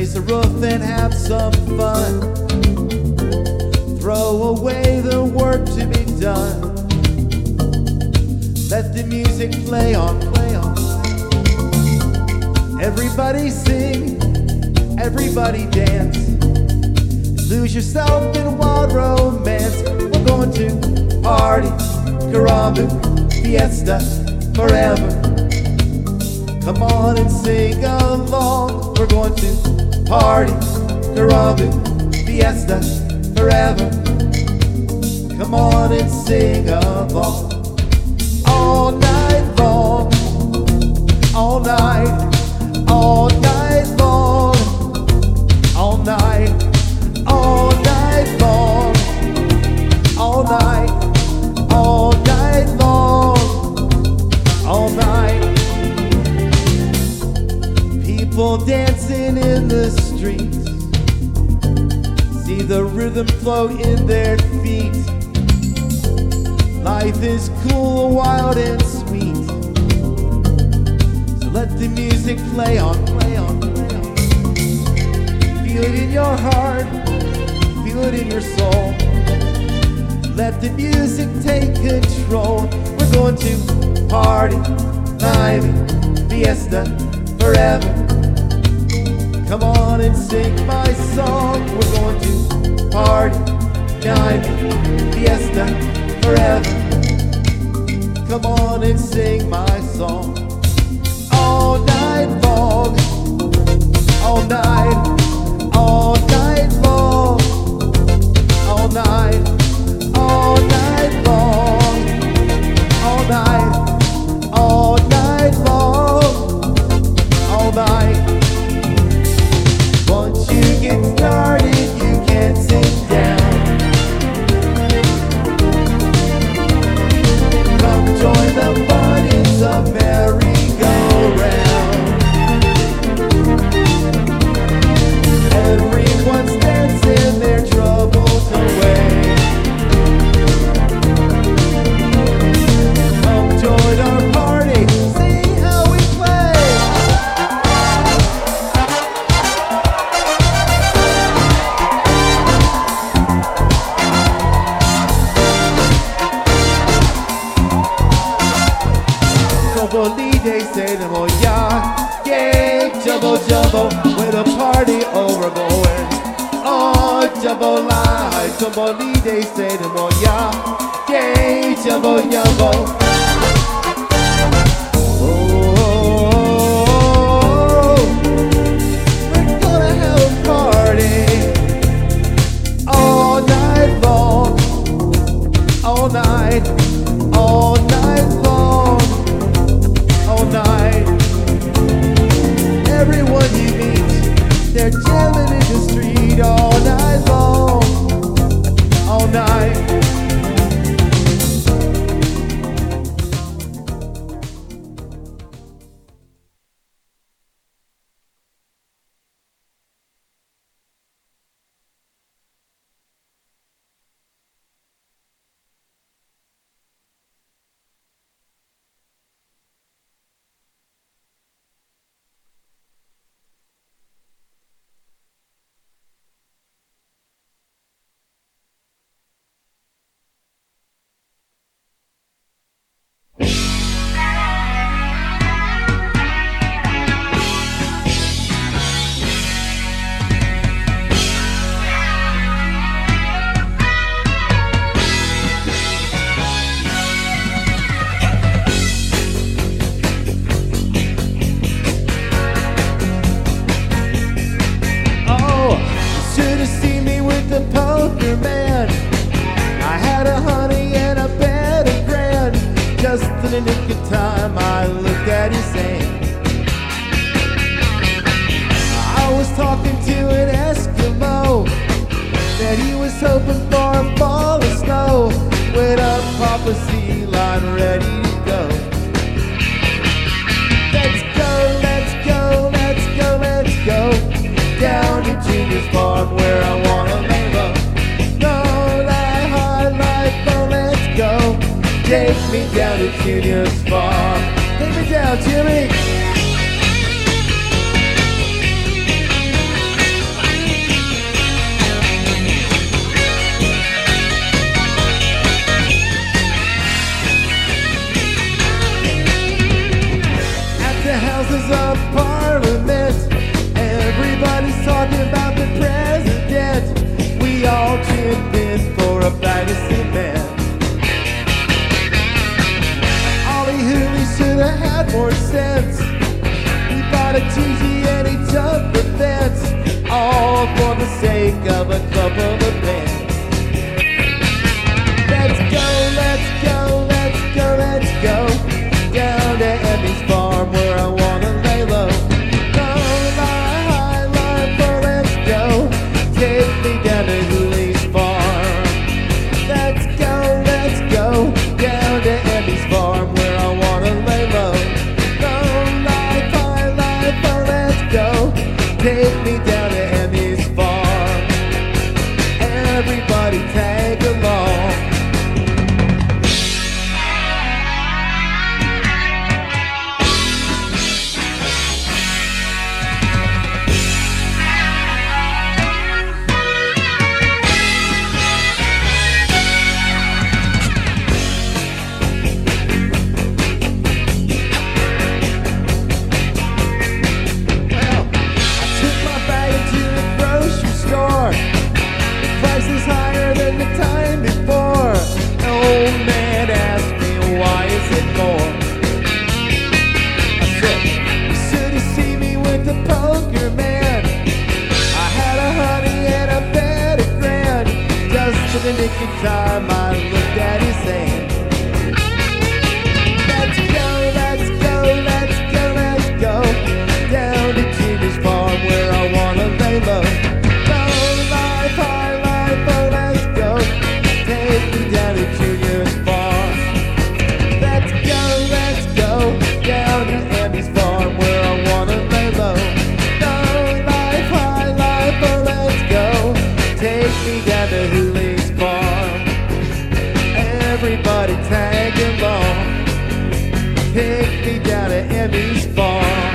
raise the roof and have some fun. Throw away the work to be done. Let the music play on, play on. Everybody sing, everybody dance. Lose yourself in wild romance. We're going to party, caramba, fiesta, forever. Come on and sing along. We're going to party, caramba, fiesta, forever. Come on and sing along. All night long, all night, all night long, all night, all night long, all night, all night long, all night. People dancing in the streets, see the rhythm flow in their feet. Life is cool, wild and sweet. So let the music play on, play on, play on. Feel it in your heart, feel it in your soul. Let the music take control. We're going to party, live, fiesta, forever. Come on and sing my song. We're going to party, live, fiesta, forever. Come on and sing my song. All night long, all night, all night long, all night, all night long, all night, all night long, all night. Once you get started, you can't sit down. Join the parties of merry-go-round. Everyone's dancing their troubles away. Come join our party, see how we play. Jumbo-lee-day, say them, oh yeah, yeah, jumbo-jumbo, with a party over going. Oh, jumbo-lie, jumbo-lee-day, say them, oh yeah, yeah, jumbo-jumbo. Oh, we're gonna have a party all night long, all night, all night long. All night, everyone you meet, they're jamming in the street all night long, all night. In the nick of time, I looked at his hand. I was talking to an Eskimo, that he was hoping for a fall of snow, with a Papa Sea line ready to go. Let's go, let's go, let's go, let's go, down to Junior's farm where I wanna lay low. Go that high life, oh let's go. Take me down to Junior's farm. Take me down, Jimmy. a bag of cement. Ollie Hooley should have had more sense. He bought a TG and he jumped the fence, all for the sake of a couple of pence. Let's go, let's go, let's go, let's go down to Emmy's farm where I wanna lay low. Low lie, high lie, but let's go. Take me down to Hooley's farm. Let's go down to Emmy's farm where I wanna lay low. Low lie, high lie, but let's go. Take me down to Emmy's farm. Everybody tag along. The nick of time I looked at his hand. Let's go, let's go, let's go, let's go down to Junior's farm where I wanna lay low. Low life, high life, oh let's go. Take me down to Junior's farm. Let's go down to Emmy's farm where I wanna lay low. Low life, high life, oh let's go. Take me down to Hooley's. Everybody tag along. Take me down to Emmy's farm.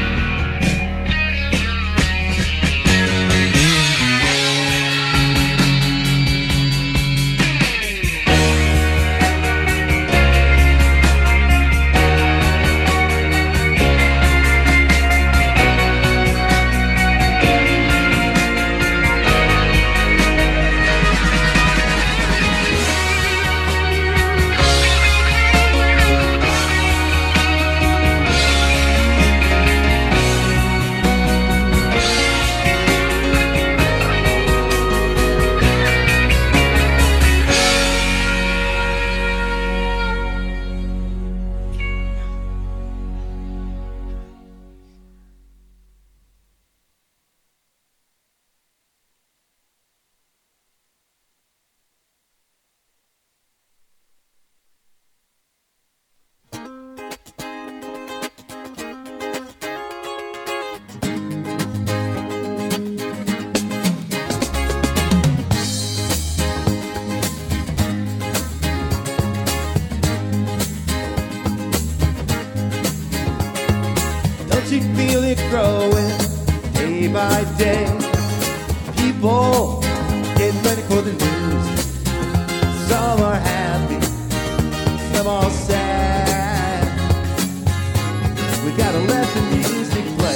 You feel it growing day by day. People getting ready for the news. Some are happy, some are sad. We gotta let the music play.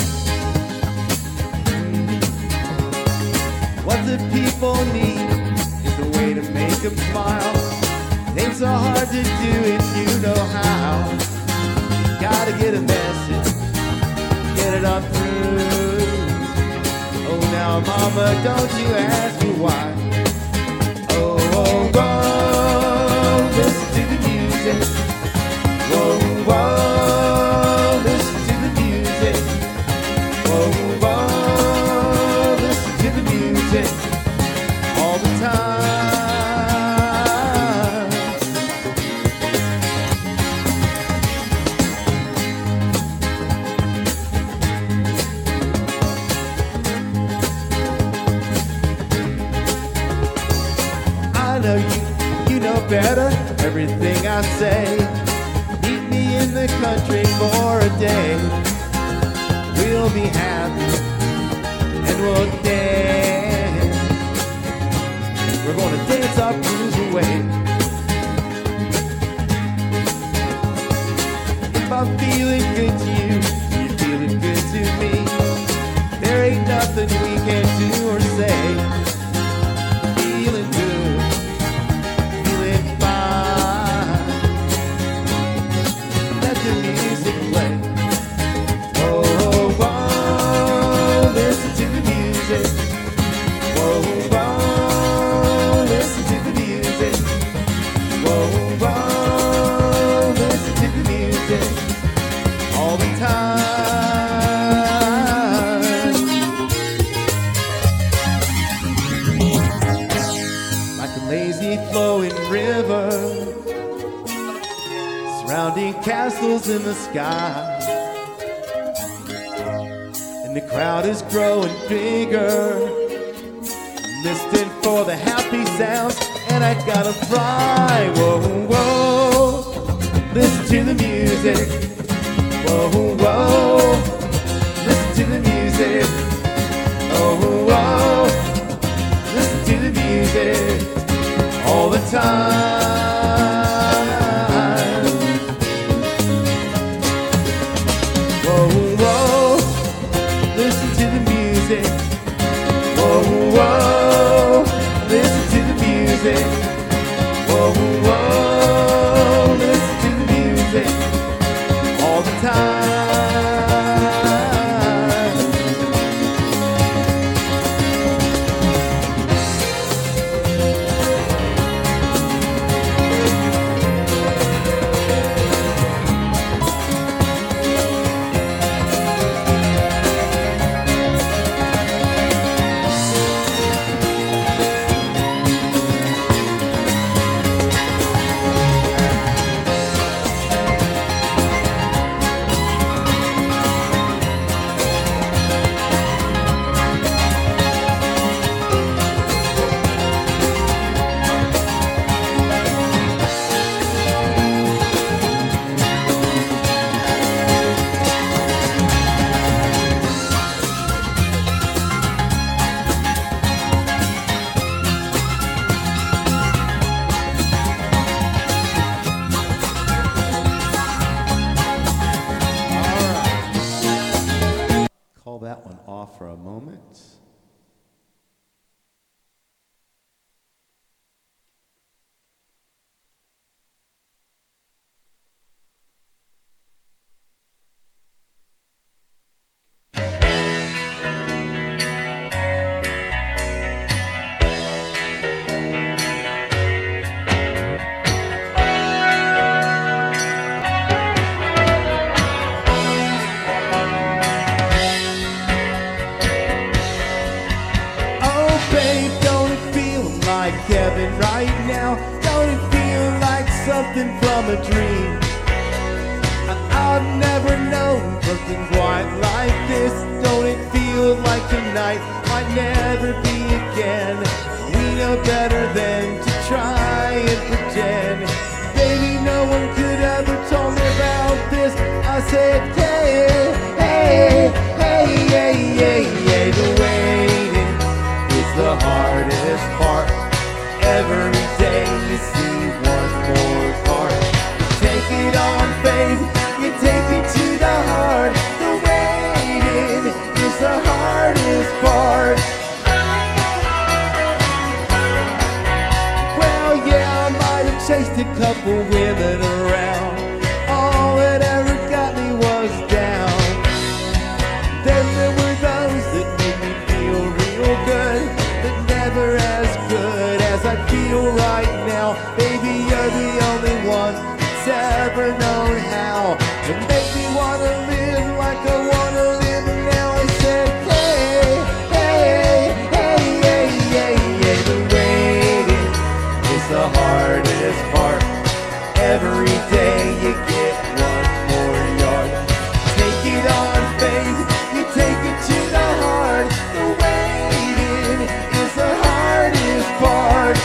What the people need is a way to make them smile. It ain't so hard to do if you know how. Gotta get a message, get it on through. Oh, now, mama, don't you ask me why. Oh, oh, oh, listen to the music. Whoa, whoa, listen to the music. Whoa, whoa, listen to the music all the time. I know you know better everything I say. Meet me in the country for a day. We'll be happy and we'll dance. We're gonna dance our blues away. If I'm feeling good to you, you're feeling good to me. There ain't nothing we can do or say. Feeling good, lazy flowing river, surrounding castles in the sky. And the crowd is growing bigger, listening for the happy sounds, and I gotta fly. Whoa, whoa, listen to the music. Whoa, whoa, listen to the music. Oh, whoa, listen to the music all the time. Whoa, whoa, listen to the music. Whoa, whoa, listen to the music. Whoa, whoa, listen to the music all the time. Call that one off for a moment. Heaven right now, don't it feel like something from a dream? I've never known something quite like this. Don't it feel like tonight might never be again? We know better than to try and pretend. Baby, no one could ever told me about this. I said, hey, hey, hey, hey, hey, hey. The waiting is the hardest part. Every day you see one more part. You take it on faith, you take it to the heart. The waiting is the hardest part. Well, yeah, I might have chased a couple women around. All that ever got me was down. Then there were those that made me feel real good, but never as good as I feel right now. Baby, you're the only one that's ever known how to make me wanna live like I wanna live now. I said, hey, hey, hey, hey, hey, hey. The waiting is the hardest part. Every day you get one more yard. Take it on faith, you take it to the heart. The waiting is the hardest part.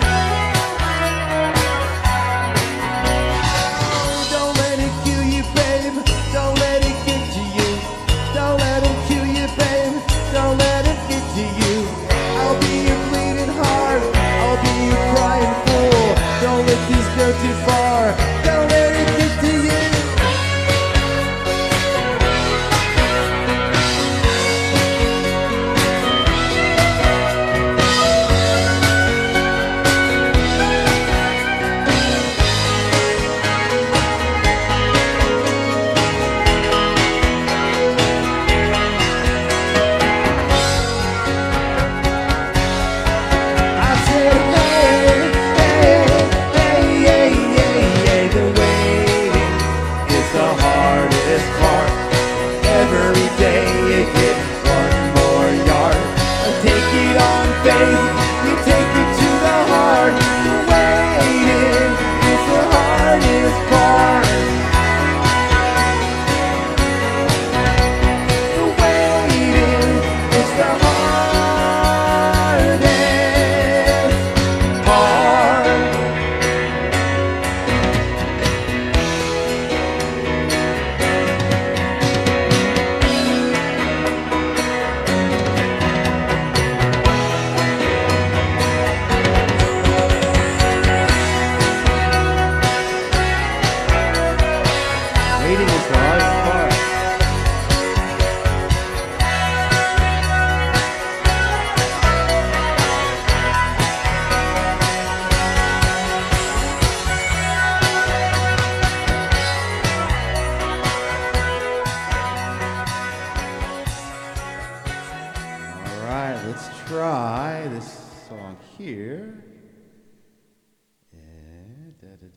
Don't let it kill you, babe. Don't let it get to you. Don't let it kill you, babe. Don't let it get to you. I'll be your bleeding heart. I'll be your crying fool. Don't let this go too far. Don't let it get to you. I said, hey, hey, hey, hey, hey.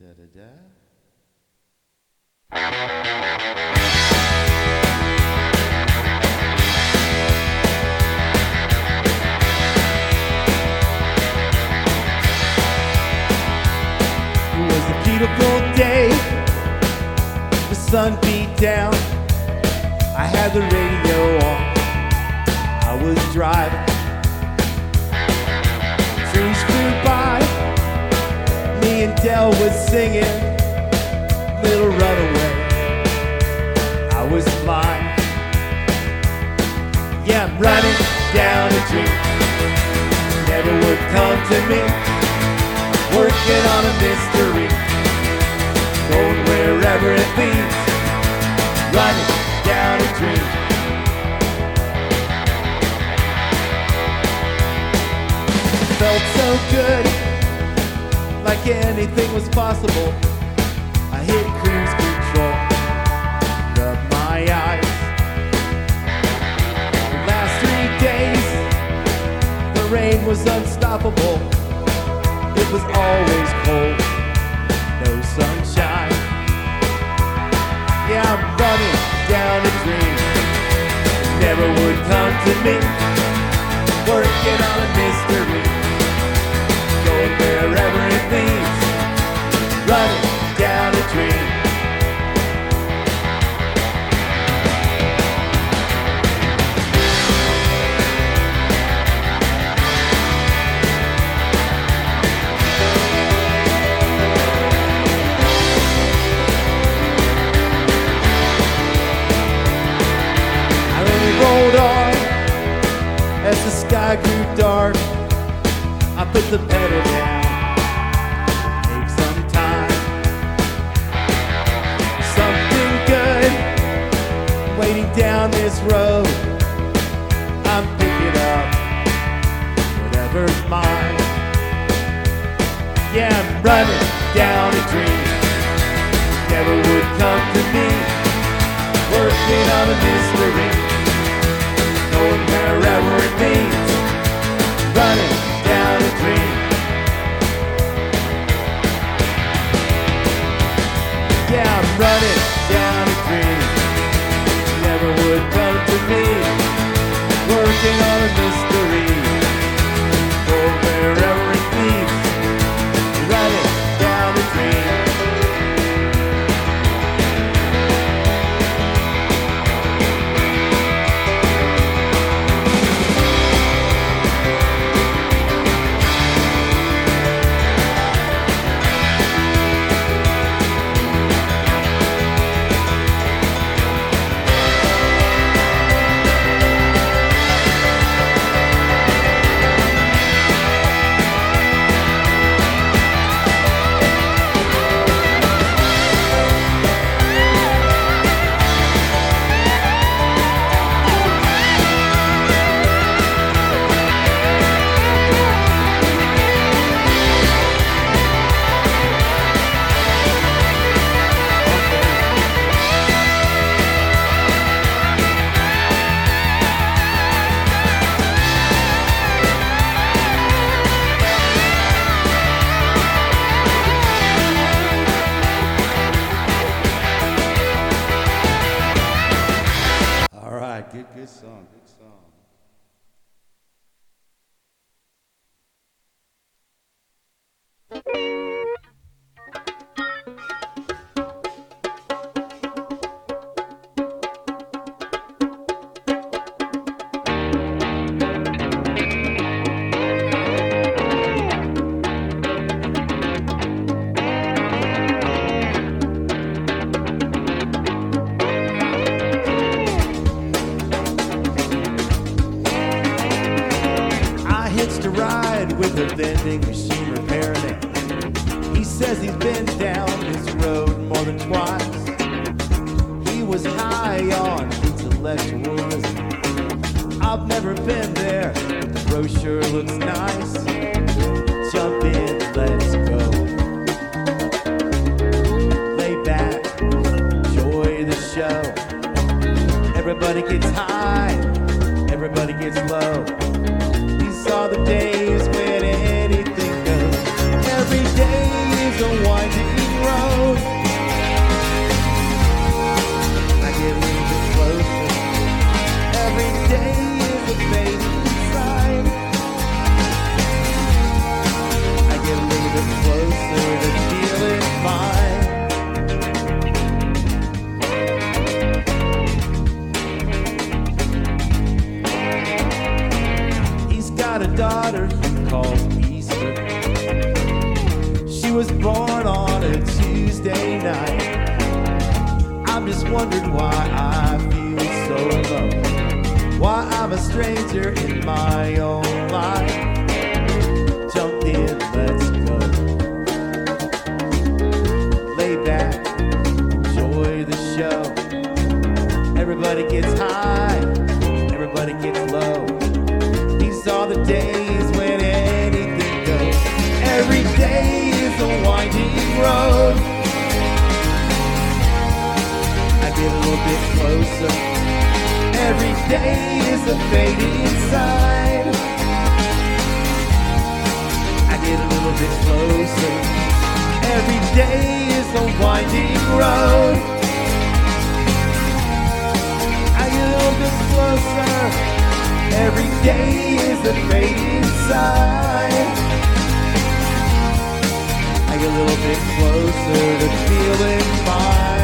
Da-da-da. It was a beautiful day. The sun beat down. I had the radio on. I was driving. Trees flew by. Me and Del was singing Little Runaway. I was flying. Yeah, I'm running down a dream. Never would come to me. Working on a mystery. Going wherever it leads. Running down a dream. Felt so good, like anything was possible. I hit cruise control, rubbed my eyes. The last 3 days, the rain was unstoppable. It was always cold, no sunshine. Yeah, I'm running down a dream. It never would come to me. Working on a mystery. Going wherever it leads. Running down a dream. Rolled on as the sky grew dark. I put the pedal down, take some time. Something good waiting down this road. I'm picking up whatever's mine. Yeah, I'm running down a dream. Never would come to me. Working on a mystery. Going wherever it leads, running down a dream. Yeah, I'm running down a dream. Never would come to me. Working on a mystery. Going wherever it leads, running down a dream. Good song, good song. With a vending machine repairing it. He says he's been down this road more than twice. He was high on intellectualism. I've never been there. The brochure looks nice. Jump in, let's go. Lay back, enjoy the show. Everybody gets high, everybody gets low. These are the days when anything goes. Every day is a winding bit closer to feeling fine. He's got a daughter he calls Easter. She was born on a Tuesday night. I'm just wondering why I feel so alone, why I'm a stranger in my own life. Jump in, let's go. Lay back, enjoy the show. Everybody gets high, everybody gets low. These are the days when anything goes. Every day is a winding road. I get a little bit closer. Every day is a fading sign. I get a little bit closer. Every day is a winding road. I get a little bit closer. Every day is a fading sign. I get a little bit closer to feeling fine.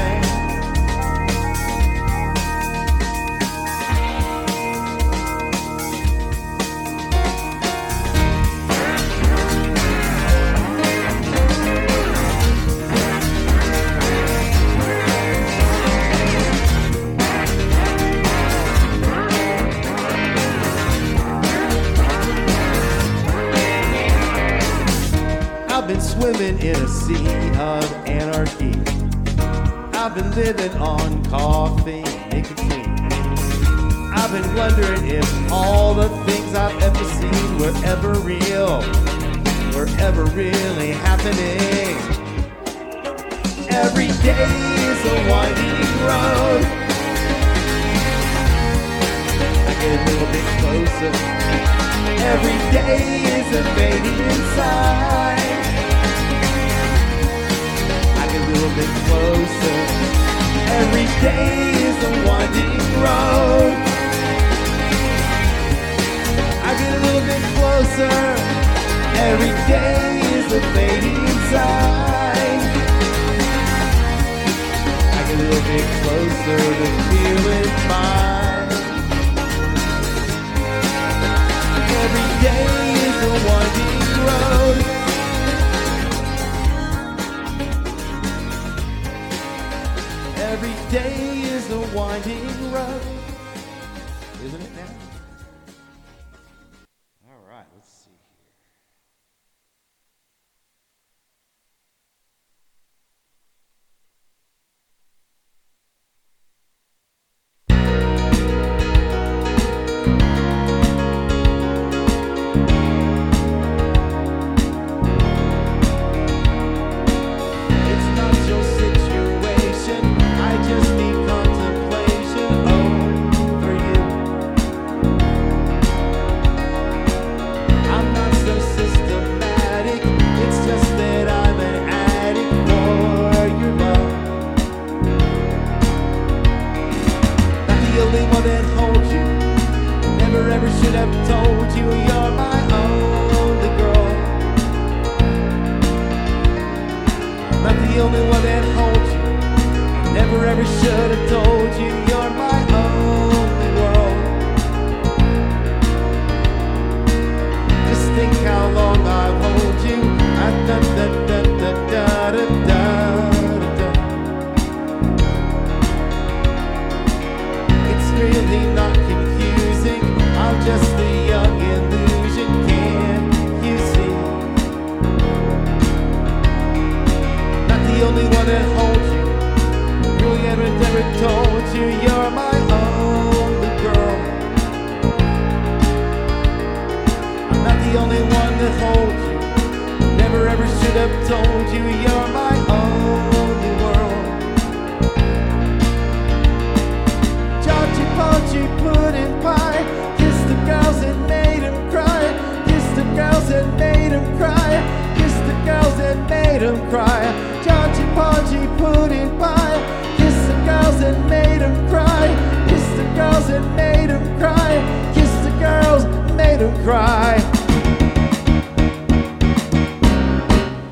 I've been swimming in a sea of anarchy. I've been living on coffee and nicotine. I've been wondering if all the things I've ever seen were ever real, were ever really happening. Every day is a winding road. I get a little bit closer. Every day is a fading sign. I get a little bit closer. Every day is a winding road. I get a little bit closer. Every day is a fading sign. I get a little bit closer to feeling fine. Every day is a winding road. Every day is a winding road. Isn't it now? All right, let's see here. It's not your situation. I just need contemplation over you. I'm not so systematic. It's just that I'm an addict for your love. Not the only one that holds you. Never ever should have told you you're my only girl. Not the only one that holds you. Never ever should have told you you're my only world. Just think how long I've hold you. Da, da, da, da, da, da, da, da. It's really not confusing. I'm just a young illusion. Can't you see? Not the only one that holds you. Really never told you you're my only girl. I'm not the only one that holds you. Never ever should have told you you're my only world. Georgie Porgy pudding pie. Kiss the girls that made him cry. Kiss the girls that made him cry. Kiss the girls that made him cry. Georgie Porgy pudding pie. Kiss the girls that made him cry. Kiss the girls that made him cry. Kiss the girls that made him cry.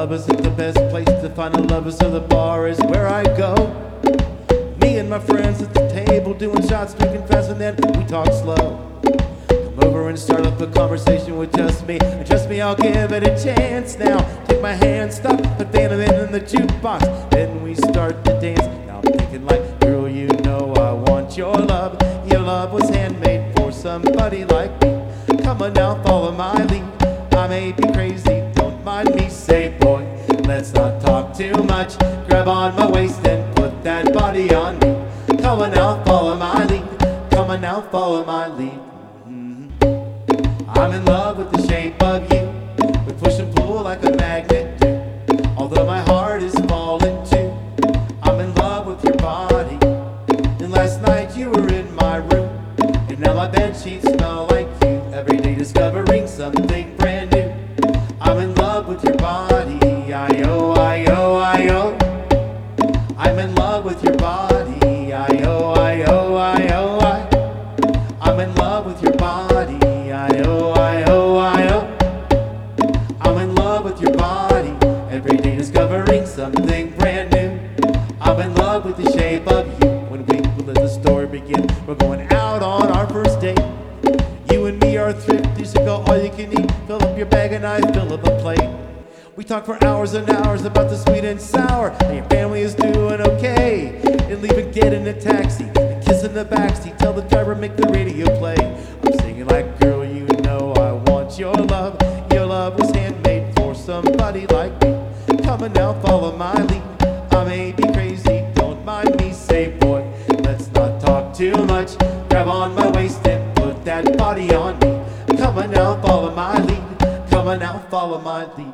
club isn't the best place to find a lover, so the bar is where I go. Me and my friends at the table doing shots, drinking fast, and then we talk slow. Come over and start up a conversation with just me, and trust me, I'll give it a chance. Now take my hand, stop, put them in the jukebox, then we start to dance. Now I'm thinking like, girl, you know I want your love. Your love was handmade for somebody like me. Come on now, follow my lead. I may be crazy, don't mind me. Say, boy, let's not talk too much. Grab on my waist and put that body on me. Come on now, follow my lead. Come on now, follow my lead. I'm in love with the shape of you. We push and pull like a magnet do. Although my heart is falling too. I'm in love with your body. And last night you were in my room, and now my bed sheets smell like you. Every day discovering something brand new. I'm in love with your body. I-oh, I-oh, I-oh. I'm in love with your body. I-oh, I-oh, I-oh, I. I'm in love with your body. I-oh, I-oh, I-oh. I'm in love with your body. Every day discovering something brand new. I'm in love with the shape of you. When we will let the story begin, we're going out on our first date. You and me are thrifty, so go all you can eat. Fill up your bag and I fill up a plate. We talk for hours and hours about the sweet and sour, and your family is doing okay. And leave and get in a taxi, and kiss in the backseat. Tell the driver, make the radio play. I'm singing like, girl, you know I want your love. Your love was handmade for somebody like me. Come on now, follow my lead. I may be crazy, don't mind me. Say, boy, let's not talk too much. Grab on my waist and put that body on me. Come on now, follow my lead. Come on now, follow my lead.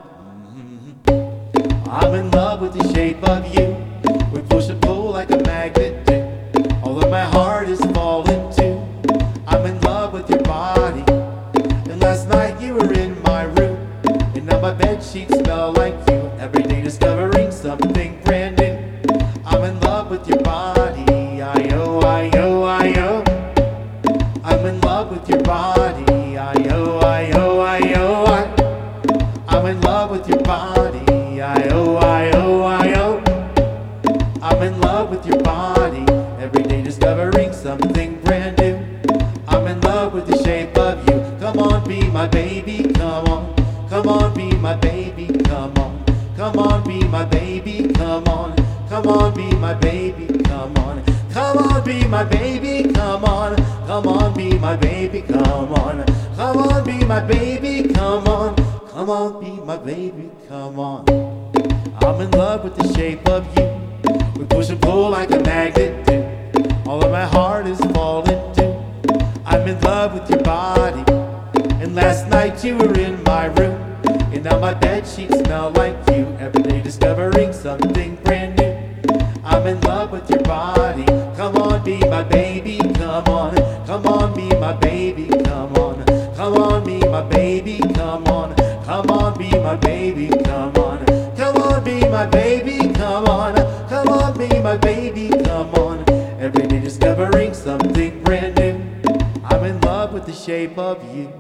I'm in love with the shape of you. We push and pull like a magnet do. Although my heart is falling too. I'm in love with your body. And last night you were in my room, and now my bed sheets smell like you. Every day discovering something brand new. I'm in love with your body. I-oh, I-oh, I-oh. I'm in love with your body. I-oh, I-oh, I-oh, I. I'm in love with your body. I-oh, I-oh, I-oh. I'm in love with your body. Every day discovering something brand new. I'm in love with the shape of you. Come on, be my baby, come on. Come on, be my baby, come on. Come on, be my baby, come on. Come on, be my baby, come on. Come on, be my baby, come on. Come on, be my baby, come on. Come on, be my baby, come on. Come on, be my baby, come on. I'm in love with the shape of you. We push and pull like a magnet do. All of my heart is falling too. I'm in love with your body. And last night you were in my room, and now my bed sheets smell like you. Every day discovering something brand new. I'm in love with your body. Come on, be my baby, come on. Come on, be my baby, come on. Come on, be my baby, come on. Come on, be my baby, come on. Come on, be my baby, come on. Come on, be my baby, come on. Every day discovering something brand new. I'm in love with the shape of you.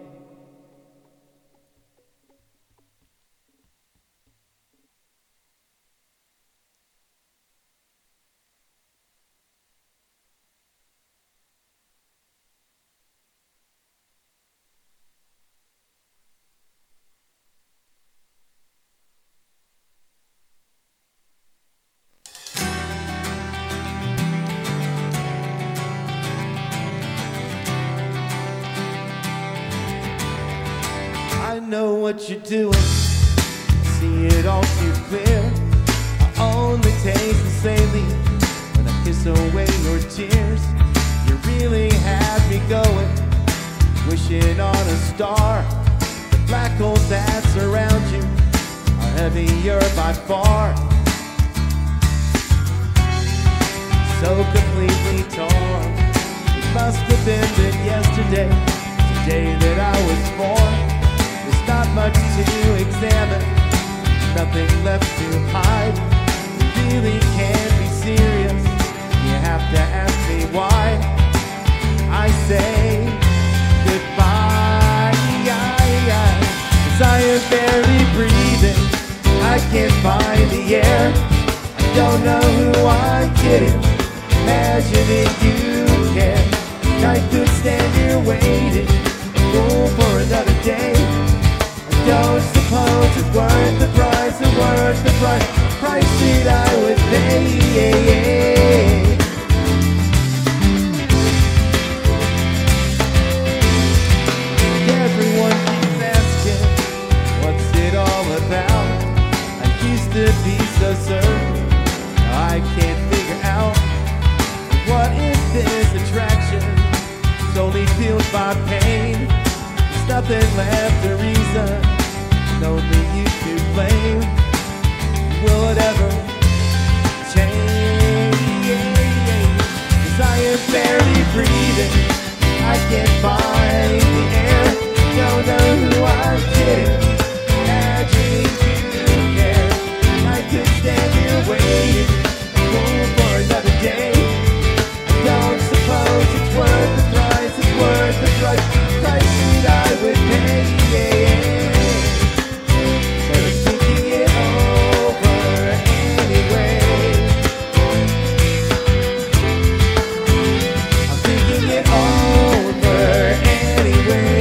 I know what you're doing, I see it all too clear. I only taste the saline when I kiss away your tears. You really had me going, wishing on a star. The black holes that surround you are heavier by far. So completely torn, it must have been yesterday, the day that I was born. There's not much to examine, nothing left to hide. You really can't be serious, you have to ask me why. I say goodbye, 'cause I am barely breathing. Don't know who I'm kidding. Imagining you can. I could stand here waiting for another day. I don't suppose it's worth the price, or worth the price that I would pay. Everyone keeps asking, what's it all about? I used to be so certain, I can't figure out. What is this attraction? It's only fueled by pain. There's nothing left to reason, only you to blame. Will it ever change? 'Cause I am barely breathing, I can't find the air. Don't know who I'm kidding. Imagine you care. I could stand here waiting for another day. Don't suppose it's worth the price, it's worth the price that I would pay. But I'm thinking it over anyway. I'm thinking it over anyway.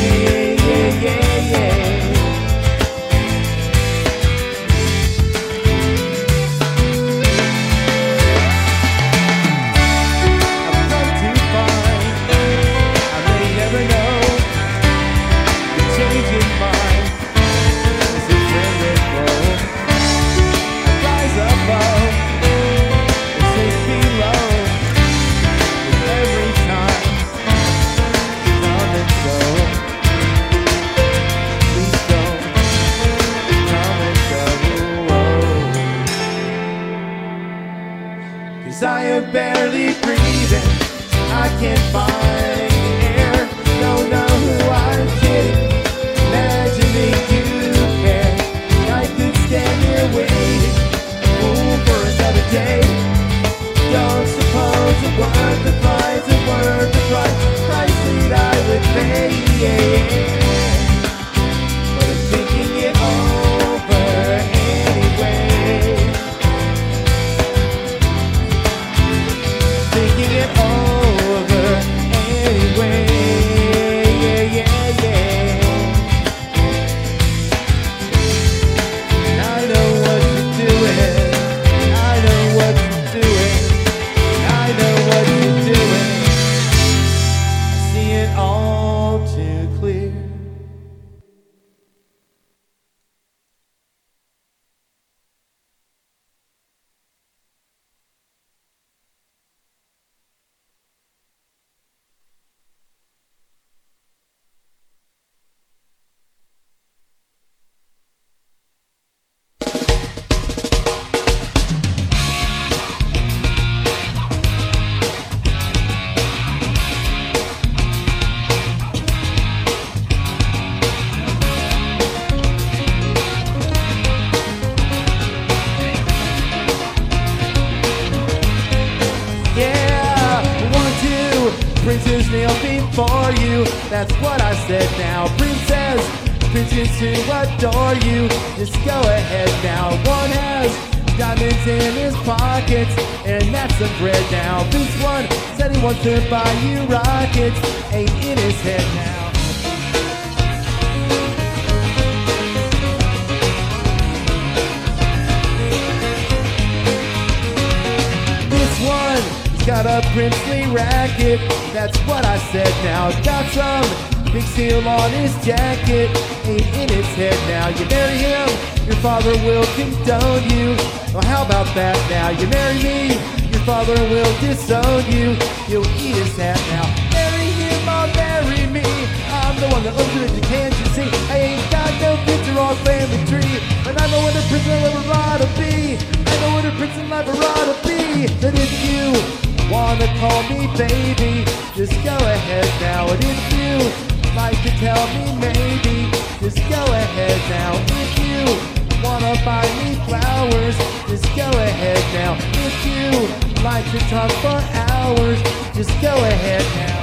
I am barely breathing, I can't find air. Don't know who I'm kidding. Imagining you care. I could stand here waiting for another day. Don't suppose it's worth the price, it's worth the price that I would pay. But I'm thinking it over anyway. Thinking it over anyway. I know what you're doing. I know what you're doing. I know what you're doing. I see it all too clear. Princess kneel before you, that's what I said now. Princess to adore you, just go ahead now. One has diamonds in his pockets, and that's some bread now. This one said he wants to buy you rockets, ain't in his head now. This one got a princely racket, that's what I said now. Got some big seal on his jacket, ain't in his head now. You marry him, your father will condone you. Well, how about that now? You marry me, your father will disown you. You'll eat his hat now. Marry him or marry me, I'm the one that owns it, can't you see? I ain't got no picture on family tree, but I know what a prince will ever ought to be. I know what a prince will ever ought to be. That if you wanna call me baby, just go ahead now. And if you like to tell me maybe, just go ahead now. If you wanna buy me flowers, just go ahead now. If you like to talk for hours, just go ahead now.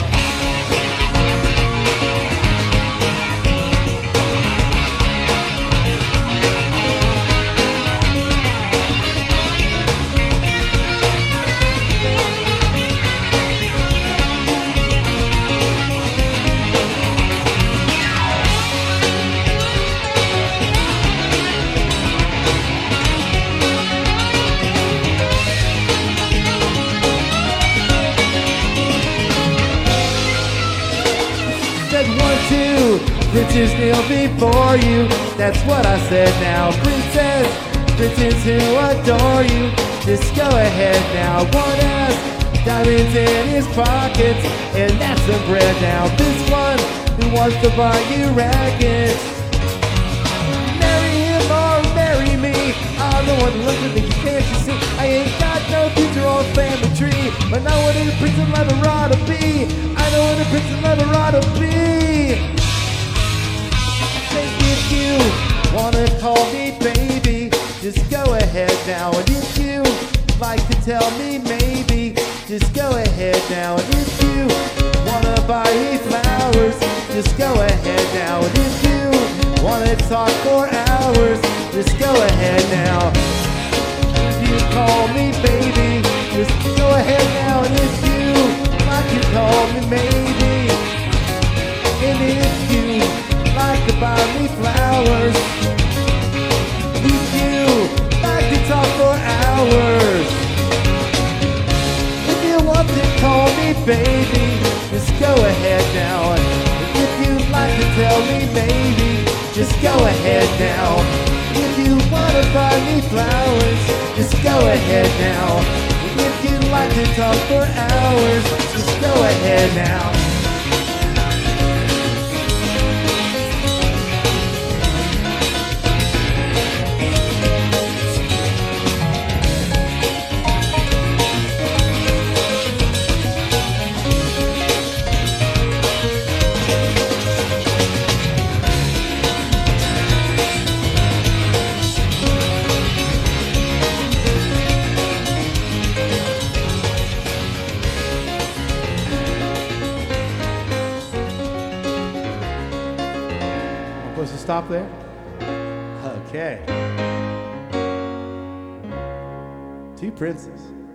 just kneel before you. That's what I said now. Princess, pretend to adore you. Just go ahead now. One ass, diamonds in his pockets, and that's some bread now. This one who wants to buy you rackets. Marry him or marry me. I'm the one who looks at me, can't you see? I ain't got no future or family tree, but know what a prince of leather ought to be. I know what a prince of leather ought to be. Say if you wanna call me baby, just go ahead now. And if you like to tell me maybe, just go ahead now. And if you wanna buy me flowers, just go ahead now. And if you wanna talk for hours, just go ahead now. If you call me baby, just go ahead now. And if you like to call me maybe, and if you like to buy me flowers, if you like to talk for hours, if you want to call me baby, just go ahead now. If you'd like to tell me maybe, just go ahead now. If you want to buy me flowers, just go ahead now. If you'd like to talk for hours, just go ahead now. Supposed to stop there? Okay. Two princes.